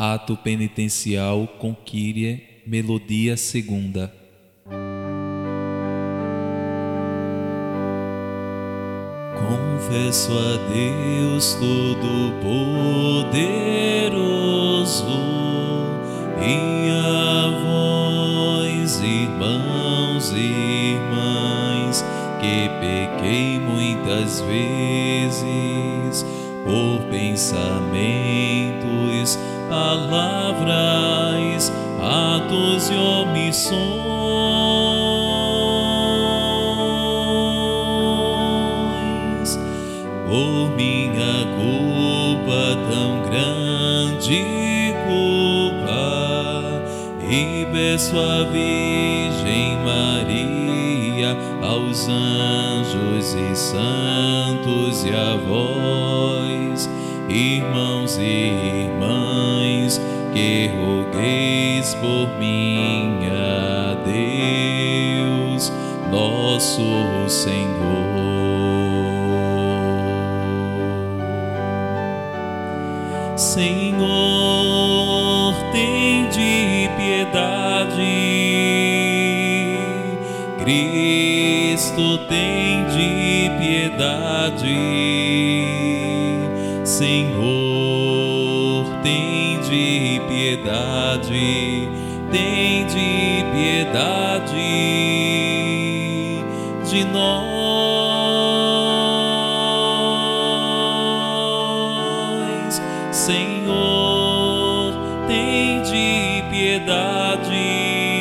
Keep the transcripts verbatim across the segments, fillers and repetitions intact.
Ato penitencial com Kyrie, melodia segunda. Confesso a Deus Todo-Poderoso e a vós, irmãos e irmãs, que pequei muitas vezes por pensamentos, palavras, atos e omissões. Por minha culpa, tão grande culpa, e peço à Virgem Maria, aos anjos e santos e a vós, irmãos e irmãs, que rogueis por mim a Deus, nosso Senhor. Senhor, tende piedade. Cristo, tende piedade. Senhor, tende piedade, tende piedade de nós. Senhor, tende piedade.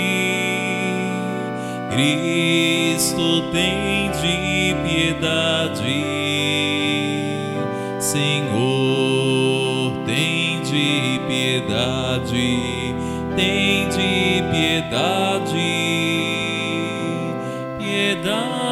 Cristo, tende piedade. Senhor, tende piedade, tende piedade, piedade.